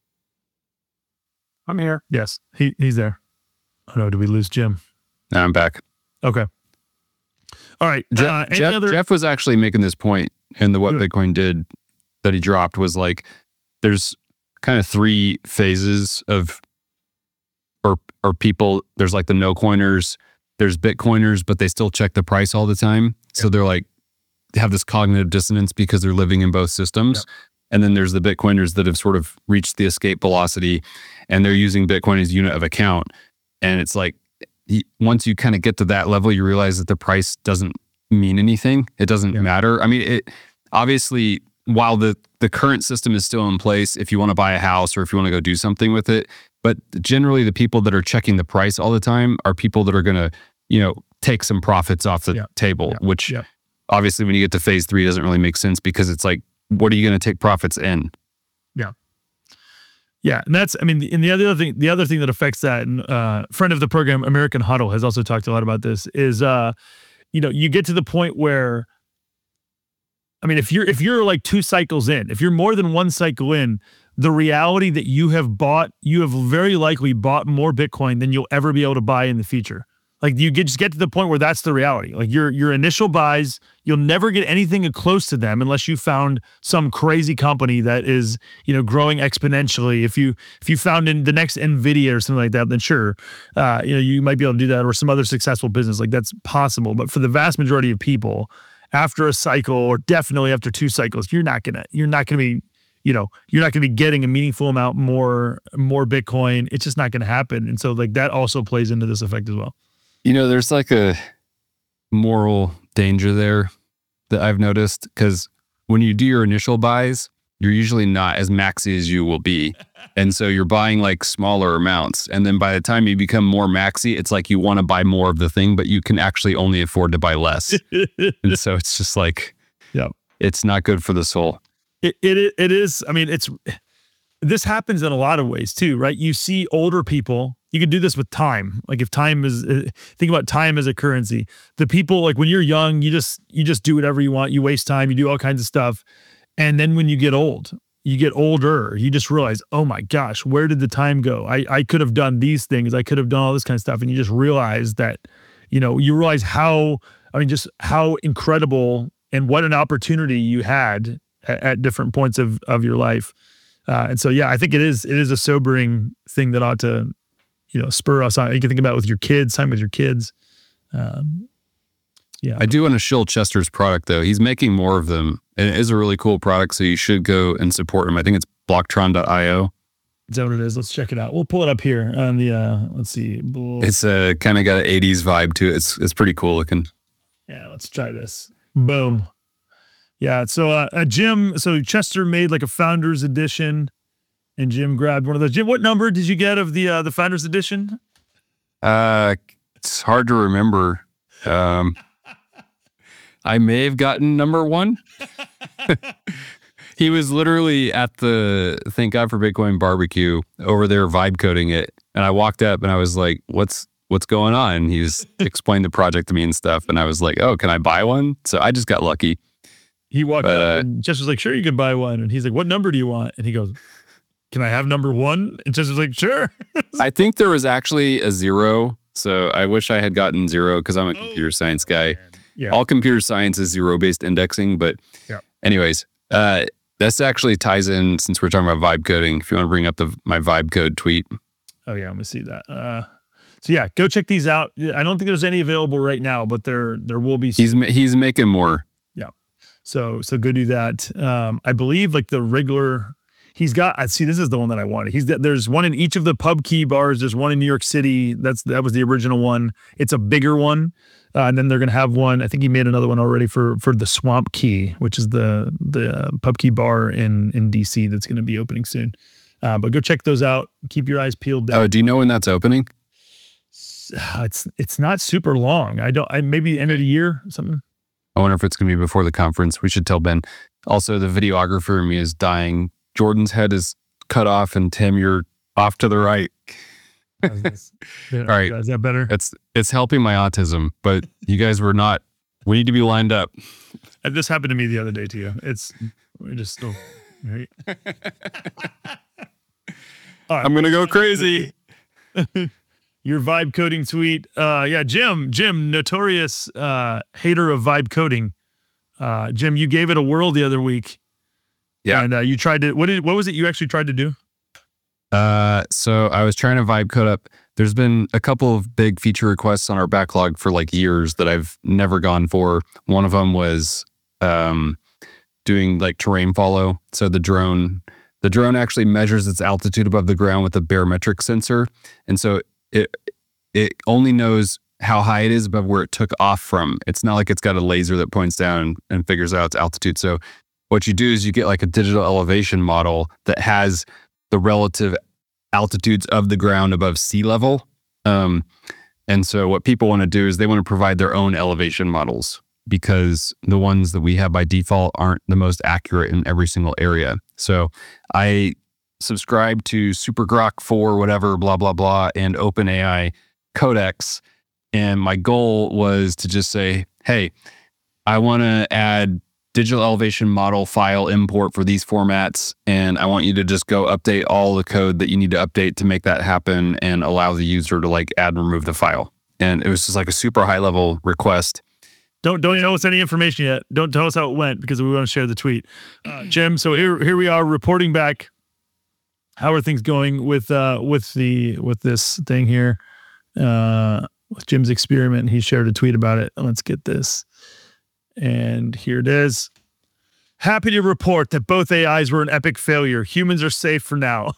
I'm here. yes, he he's there. Oh no, did we lose Jim? No, I'm back. Okay. All right. Jeff, uh, any Jeff, other? Jeff was actually making this point, and the what Good. Bitcoin did that he dropped was like there's kind of three phases of or or people. There's like the no coiners, there's Bitcoiners, but they still check the price all the time. So they're like have this cognitive dissonance because they're living in both systems. Yep. And then there's the Bitcoiners that have sort of reached the escape velocity and they're using Bitcoin as unit of account. And it's like, once you kind of get to that level, you realize that the price doesn't mean anything. It doesn't yeah. matter. I mean, it obviously, while the, the current system is still in place, if you want to buy a house or if you want to go do something with it, but generally the people that are checking the price all the time are people that are going to, you know, take some profits off the yeah. table, yeah. which yeah. obviously when you get to phase three, doesn't really make sense because it's like, what are you going to take profits in? Yeah. Yeah. And that's, I mean, and the other thing, the other thing that affects that, and uh, friend of the program, American Huddle, has also talked a lot about this, is, uh, you know, you get to the point where, I mean, if you're, if you're like two cycles in, if you're more than one cycle in, the reality that you have bought, you have very likely bought more Bitcoin than you'll ever be able to buy in the future. Like you get, just get to the point where that's the reality. Like your your initial buys, you'll never get anything close to them unless you found some crazy company that is, you know, growing exponentially. If you if you found in the next Nvidia or something like that, then sure, uh, you know, you might be able to do that, or some other successful business. Like that's possible. But for the vast majority of people, after a cycle, or definitely after two cycles, you're not gonna you're not gonna be, you know, you're not gonna be getting a meaningful amount more more Bitcoin. It's just not gonna happen. And so like that also plays into this effect as well. You know, there's like a moral danger there that I've noticed, because when you do your initial buys, you're usually not as maxi as you will be. And so you're buying like smaller amounts. And then by the time you become more maxi, it's like you want to buy more of the thing, but you can actually only afford to buy less. And so it's just like, yeah, it's not good for the soul. It, it It is. I mean, it's, this happens in a lot of ways too, right? You see older people. You could do this with time. Like if time is, think about time as a currency. The people, like when you're young, you just you just do whatever you want. You waste time. You do all kinds of stuff. And then when you get old, you get older, you just realize, oh my gosh, where did the time go? I, I could have done these things. I could have done all this kind of stuff. And you just realize that, you know, you realize how, I mean, just how incredible and what an opportunity you had at, at different points of, of your life. Uh, and so, yeah, I think it is, it is a sobering thing that ought to, you know, spur us on. You can think about it with your kids, time with your kids. Um, yeah. I do want to shill Chester's product though. He's making more of them, and it is a really cool product. So you should go and support him. I think it's blocktron dot io. Is that what it is? Let's check it out. We'll pull it up here on the, uh, let's see. It's a uh, kind of got an eighties vibe to it. It's, it's pretty cool looking. Yeah. Let's try this. Boom. Yeah. So, uh, uh Jim, so Chester made like a founder's edition. And Jim grabbed one of those. Jim, what number did you get of the uh, the Founders Edition? Uh, it's hard to remember. Um, I may have gotten number one. He was literally at the Thank God for Bitcoin barbecue over there vibe coding it, and I walked up and I was like, "What's what's going on?" And he was explained the project to me and stuff, and I was like, "Oh, can I buy one?" So I just got lucky. He walked but, up uh, and Chester's like, "Sure, you can buy one," and he's like, "What number do you want?" And he goes, "Can I have number one?" And Chester's like, "Sure." I think there was actually a zero. So I wish I had gotten zero because I'm a computer science guy. Yeah. All computer science is zero-based indexing. But yeah. anyways, uh, this actually ties in, since we're talking about vibe coding. If you want to bring up the my vibe code tweet. Oh, yeah. I'm going to see that. Uh, so, yeah, go check these out. I don't think there's any available right now, but there there will be. He's he's making more. Yeah. So, so go do that. Um, I believe like the regular... He's got, I see, this is the one that I wanted. He's There's one in each of the pub key bars. There's one in New York City. That's That was the original one. It's a bigger one. Uh, and then they're going to have one. I think he made another one already for for the Swamp Key, which is the the pub key bar in, in D C that's going to be opening soon. Uh, but go check those out. Keep your eyes peeled. Down. Oh, do you know when that's opening? It's it's not super long. I don't, I maybe end of the year or something. I wonder if it's going to be before the conference. We should tell Ben. Also, the videographer in me is dying. Jordan's head is cut off, and Tim, you're off to the right. All right. Is that better? It's it's helping my autism, but you guys were not. We need to be lined up. This happened to me the other day to you. It's we're just still. Right? All right. I'm gonna go crazy. Your vibe coding tweet. Uh, yeah, Jim. Jim, notorious uh, hater of vibe coding. Uh, Jim, you gave it a whirl the other week. Yeah, and uh, you tried to. What did? What was it you actually tried to do? Uh, so I was trying to vibe code up. There's been a couple of big feature requests on our backlog for like years that I've never gone for. One of them was um, doing like terrain follow. So the drone, the drone actually measures its altitude above the ground with a barometric sensor. And so it it only knows how high it is above where it took off from. It's not like it's got a laser that points down and figures out its altitude. So what you do is you get like a digital elevation model that has the relative altitudes of the ground above sea level. Um, and so what people want to do is they want to provide their own elevation models, because the ones that we have by default aren't the most accurate in every single area. So I subscribe to SuperGrok four, whatever, blah, blah, blah, and OpenAI Codex. And my goal was to just say, hey, I want to add digital elevation model file import for these formats, and I want you to just go update all the code that you need to update to make that happen and allow the user to like add and remove the file. And it was just like a super high level request. Don't don't tell us any information yet. Don't tell us how it went, because we want to share the tweet. Uh, Jim, so here here we are reporting back. How are things going with uh with the with this thing here? Uh with Jim's experiment. He shared a tweet about it. Let's get this. And here it is. Happy to report that both A Is were an epic failure. Humans are safe for now.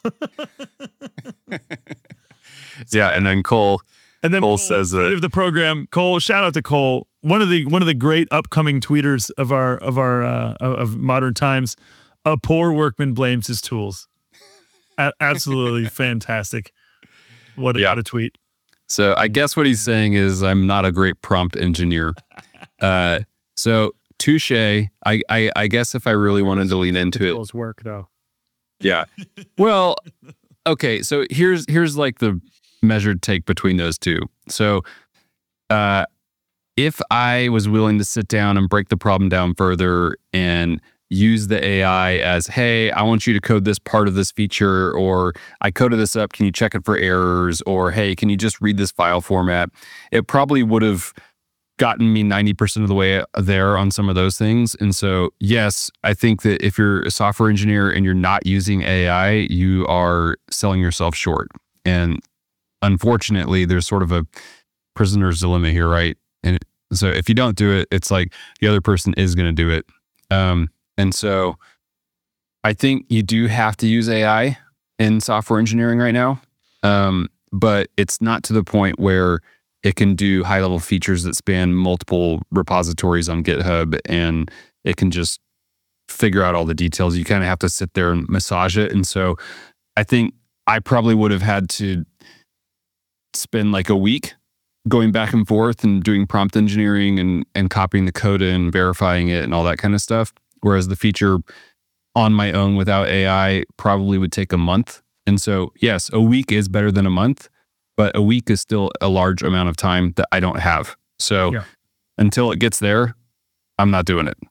Yeah, and then Cole And then Cole Cole says that of the program. Cole, shout out to Cole, one of the one of the great upcoming tweeters of our of our uh, of modern times. A poor workman blames his tools. A- absolutely fantastic. What a, Yeah. what a tweet. So I guess what he's saying is I'm not a great prompt engineer. Uh, so touche. I, I I guess if I really wanted to lean into it, Tools work though. yeah. Well, okay. So here's here's like the measured take between those two. So, uh, if I was willing to sit down and break the problem down further and use the A I as, hey, I want you to code this part of this feature, or I coded this up, can you check it for errors? Or, hey, can you just read this file format? It probably would have gotten me ninety percent of the way there on some of those things. And so, yes, I think that if you're a software engineer and you're not using A I, you are selling yourself short. And unfortunately, there's sort of a prisoner's dilemma here, right? And so if you don't do it, it's like the other person is going to do it. Um, and so I think you do have to use A I in software engineering right now. Um, but it's not to the point where it can do high level features that span multiple repositories on GitHub, and it can just figure out all the details. You kind of have to sit there and massage it. And so I think I probably would have had to spend like a week going back and forth and doing prompt engineering and, and copying the code in, verifying it and all that kind of stuff. Whereas the feature on my own without A I probably would take a month. And so, yes, a week is better than a month, but a week is still a large amount of time that I don't have. So Yeah. until it gets there, I'm not doing it.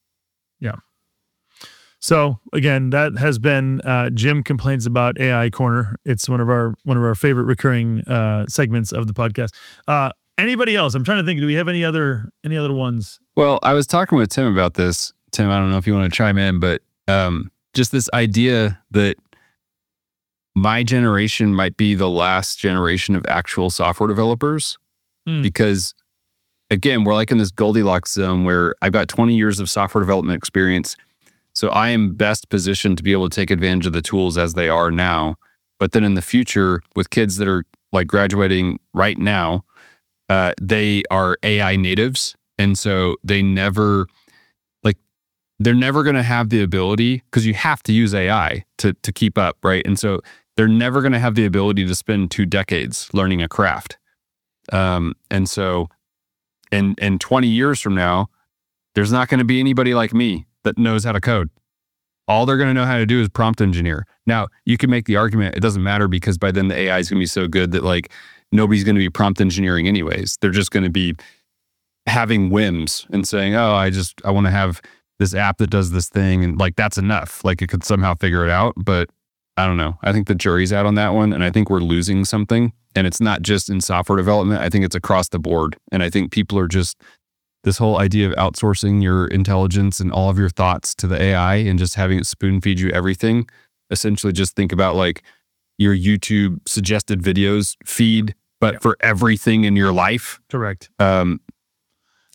So again, that has been uh, Jim Complains About A I Corner. It's one of our one of our favorite recurring uh, segments of the podcast. Uh, anybody else? I'm trying to think. Do we have any other any other ones? Well, I was talking with Tim about this. Tim, I don't know if you want to chime in, but um, just this idea that my generation might be the last generation of actual software developers. Hmm. Because again, we're like in this Goldilocks zone where I've got twenty years of software development experience. So I am best positioned to be able to take advantage of the tools as they are now. But then in the future, with kids that are like graduating right now, uh, they are A I natives. And so they never, like, they're never going to have the ability, because you have to use A I to to keep up, right? And so they're never going to have the ability to spend two decades learning a craft. Um, and so in, in twenty years from now, there's not going to be anybody like me that knows how to code. All they're going to know how to do is prompt engineer. Now, you can make the argument it doesn't matter, because by then the A I is going to be so good that like nobody's going to be prompt engineering anyways. They're just going to be having whims and saying, oh, I just, I want to have this app that does this thing. And like, that's enough. Like it could somehow figure it out. But I don't know. I think the jury's out on that one. And I think we're losing something. And it's not just in software development. I think it's across the board. And I think people are just, this whole idea of outsourcing your intelligence and all of your thoughts to the A I and just having it spoon feed you everything. Essentially just think about like your YouTube suggested videos feed, but Yep. for everything in your life. Correct. Um,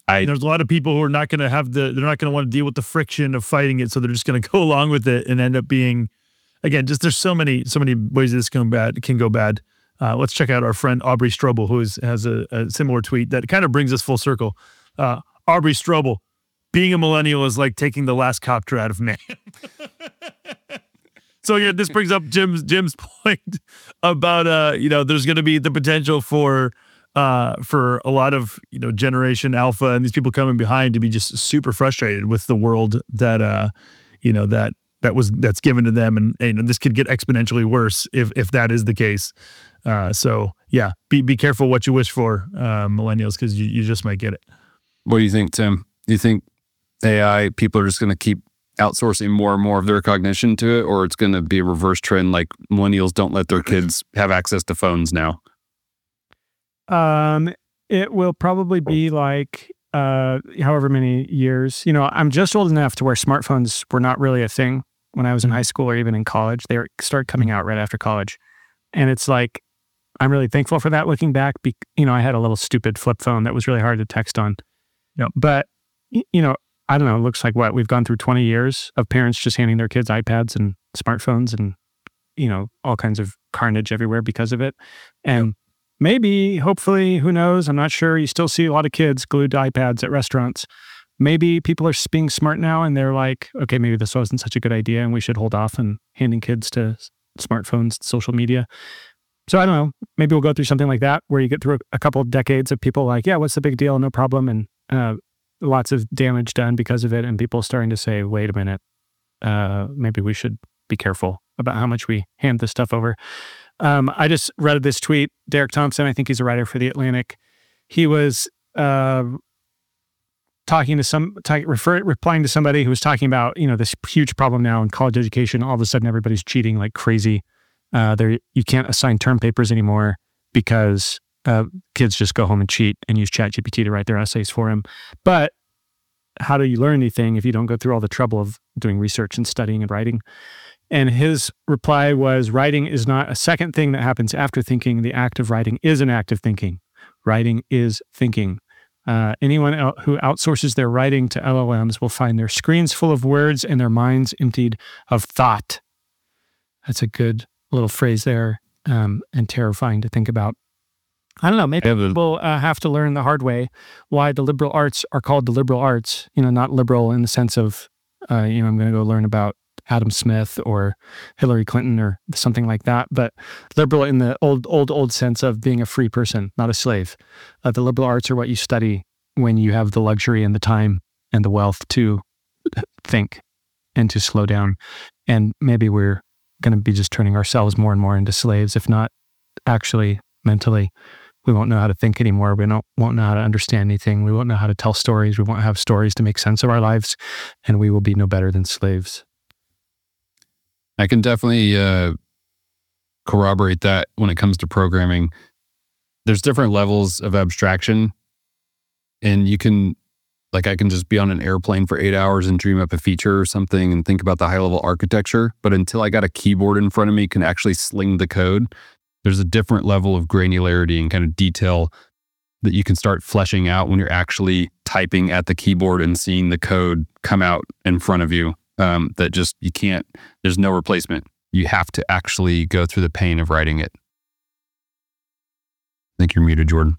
I There's a lot of people who are not going to have the, they're not going to want to deal with the friction of fighting it. So they're just going to go along with it and end up being, again, just there's so many, so many ways this can go bad, can go bad. Uh, let's check out our friend Aubrey Strobel, who is, has a, a similar tweet that kind of brings us full circle. Uh, Aubrey Strobel, being a millennial is like taking the last copter out of man. So yeah, this brings up Jim's Jim's point about uh, you know, there's going to be the potential for uh, for a lot of, you know, Generation Alpha and these people coming behind to be just super frustrated with the world that uh, you know, that that was that's given to them, and, and this could get exponentially worse if if that is the case. Uh, so yeah, be be careful what you wish for, uh, millennials, because you, you just might get it. What do you think, Tim? Do you think A I people are just going to keep outsourcing more and more of their cognition to it, or it's going to be a reverse trend, like millennials don't let their kids have access to phones now? Um, it will probably be like uh, however many years. You know, I'm just old enough to where smartphones were not really a thing when I was in high school or even in college. They were, started coming out right after college, and it's like I'm really thankful for that. Looking back, be, you know, I had a little stupid flip phone that was really hard to text on. Yep. But you know, I don't know, it looks like what, we've gone through twenty years of parents just handing their kids iPads and smartphones and, you know, all kinds of carnage everywhere because of it. And yep. maybe, hopefully, who knows, I'm not sure, you still see a lot of kids glued to iPads at restaurants. Maybe people are being smart now and they're like, okay, maybe this wasn't such a good idea and we should hold off on handing kids to smartphones, social media. So I don't know, maybe we'll go through something like that where you get through a, a couple of decades of people like, yeah, what's the big deal? No problem. And, uh, lots of damage done because of it, and people starting to say, wait a minute, uh, maybe we should be careful about how much we hand this stuff over. Um, I just read this tweet, Derek Thompson, I think he's a writer for The Atlantic. He was uh, talking to some, t- refer, replying to somebody who was talking about, you know, this huge problem now in college education. All of a sudden, everybody's cheating like crazy. Uh, there, you can't assign term papers anymore because Uh, kids just go home and cheat and use ChatGPT to write their essays for them. But how do you learn anything if you don't go through all the trouble of doing research and studying and writing? And his reply was, writing is not a second thing that happens after thinking. The act of writing is an act of thinking. Writing is thinking. Uh, anyone el- who outsources their writing to L L Ms will find their screens full of words and their minds emptied of thought. That's a good little phrase there, um, and terrifying to think about. I don't know, maybe a, people uh, have to learn the hard way why the liberal arts are called the liberal arts, you know, not liberal in the sense of, uh, you know, I'm going to go learn about Adam Smith or Hillary Clinton or something like that, but liberal in the old, old, old sense of being a free person, not a slave. Uh, the liberal arts are what you study when you have the luxury and the time and the wealth to think and to slow down. And maybe we're going to be just turning ourselves more and more into slaves, if not actually mentally. We won't know how to think anymore. We don't, won't know how to understand anything. We won't know how to tell stories. We won't have stories to make sense of our lives, and we will be no better than slaves. I can definitely uh, corroborate that when it comes to programming. There's different levels of abstraction, and you can, like I can just be on an airplane for eight hours and dream up a feature or something and think about the high level architecture. But until I got a keyboard in front of me, can actually sling the code. There's a different level of granularity and kind of detail that you can start fleshing out when you're actually typing at the keyboard and seeing the code come out in front of you. Um, that just, you can't, there's no replacement. You have to actually go through the pain of writing it. I think you're muted, Jordan.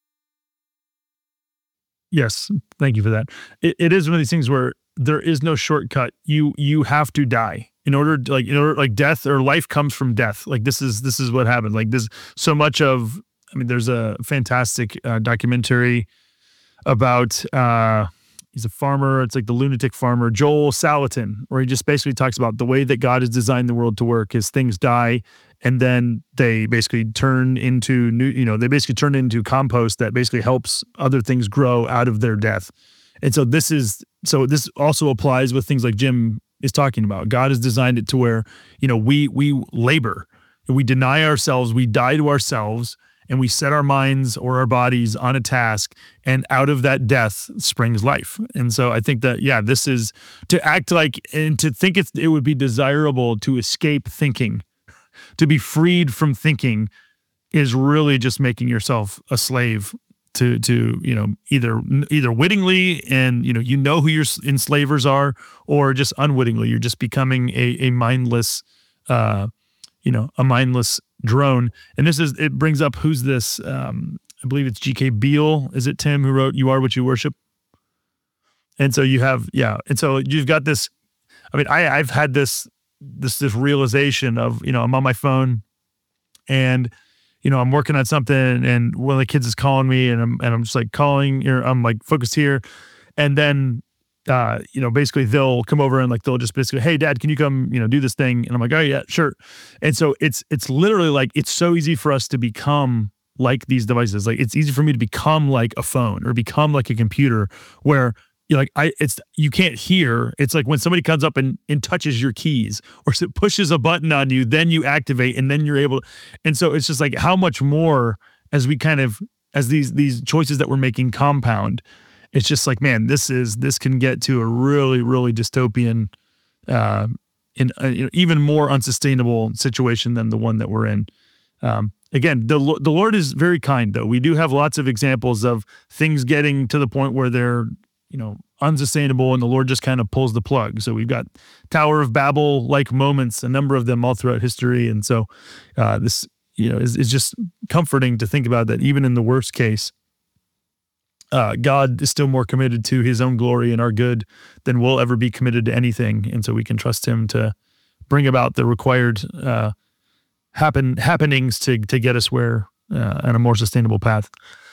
Yes, thank you for that. It, it is one of these things where there is no shortcut. You you have to die in order to, like in order like death or life comes from death. Like this is this is what happened. Like this so much of. I mean, there's a fantastic uh, documentary about. Uh, he's a farmer. It's like the lunatic farmer Joel Salatin, where he just basically talks about the way that God has designed the world to work is things die, and then they basically turn into new. You know, they basically turn into compost that basically helps other things grow out of their death. And so this is so this also applies with things like Jim is talking about. God has designed it to where, you know, we we labor, we deny ourselves, we die to ourselves, and we set our minds or our bodies on a task, and out of that death springs life. And so I think that, yeah, this is to act like and to think it's, it would be desirable to escape thinking, to be freed from thinking is really just making yourself a slave to to you know either either wittingly and you know you know who your enslavers are, or just unwittingly you're just becoming a a mindless uh you know a mindless drone. And this is it brings up who's this um I believe it's G K Beale, is it Tim, who wrote You Are What You Worship? And so you have yeah and so you've got this. I mean I I've had this this this realization of you know I'm on my phone and you know, I'm working on something and one of the kids is calling me and I'm, and I'm just like calling, or I'm like focused here. And then, uh, you know, basically they'll come over and like, they'll just basically, hey dad, can you come, you know, do this thing? And I'm like, oh yeah, sure. And so it's, it's literally like, it's so easy for us to become like these devices. Like it's easy for me to become like a phone or become like a computer where you're like, I, it's, you can't hear. It's like when somebody comes up and, and touches your keys or it pushes a button on you, then you activate and then you're able to, and so it's just like how much more as we kind of, as these, these choices that we're making compound, it's just like, man, this is, this can get to a really, really dystopian, uh, in uh, you know, even more unsustainable situation than the one that we're in. Um, Again, the the Lord is very kind, though. We do have lots of examples of things getting to the point where they're, you know, unsustainable, and the Lord just kind of pulls the plug. So we've got Tower of Babel like moments, a number of them all throughout history, and so uh, this, you know, is is just comforting to think about that. Even in the worst case, uh, God is still more committed to His own glory and our good than we'll ever be committed to anything, and so we can trust Him to bring about the required uh, happen happenings to to get us where uh, on a more sustainable path.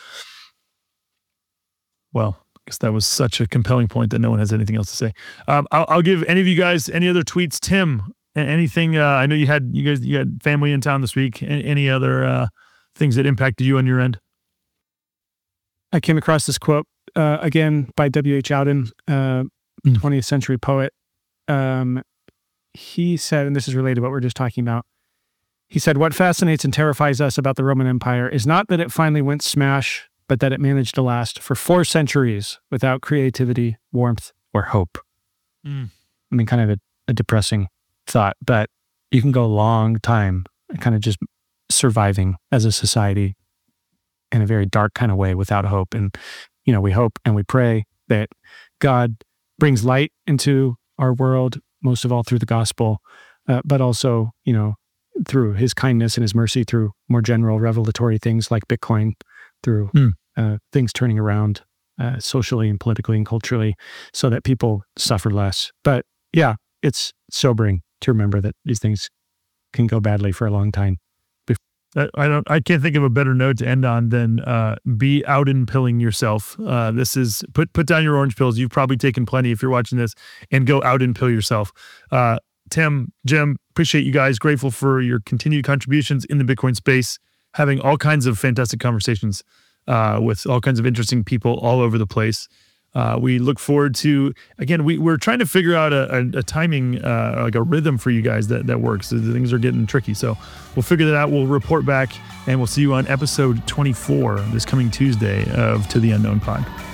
Well. Because that was such a compelling point that no one has anything else to say. Um, I'll, I'll give any of you guys any other tweets. Tim, anything? Uh, I know you had you guys you had family in town this week. Any, any other uh, things that impacted you on your end? I came across this quote uh, again by W H Auden, uh, Mm. twentieth century poet. Um, he said, and this is related to what we're just talking about. He said, "What fascinates and terrifies us about the Roman Empire is not that it finally went smash, but that it managed to last for four centuries without creativity, warmth, or hope." Mm. I mean, kind of a, a depressing thought, but you can go a long time kind of just surviving as a society in a very dark kind of way without hope. And, you know, we hope and we pray that God brings light into our world, most of all through the gospel, uh, but also, you know, through His kindness and His mercy, through more general revelatory things like Bitcoin, through Mm. uh, things turning around uh, socially and politically and culturally so that people suffer less. But yeah, it's sobering to remember that these things can go badly for a long time. I I don't. I can't think of a better note to end on than uh, be out and pilling yourself. Uh, this is put put down your orange pills. You've probably taken plenty if you're watching this, and go out and pill yourself. Uh, Tim, Jim, appreciate you guys. Grateful for your continued contributions in the Bitcoin space. Having all kinds of fantastic conversations uh, with all kinds of interesting people all over the place. Uh, we look forward to, again, we, we're trying to figure out a, a, a timing, uh, like a rhythm for you guys that, that works. So the things are getting tricky. So we'll figure that out. We'll report back and we'll see you on episode twenty-four this coming Tuesday of To the Unknown Pod.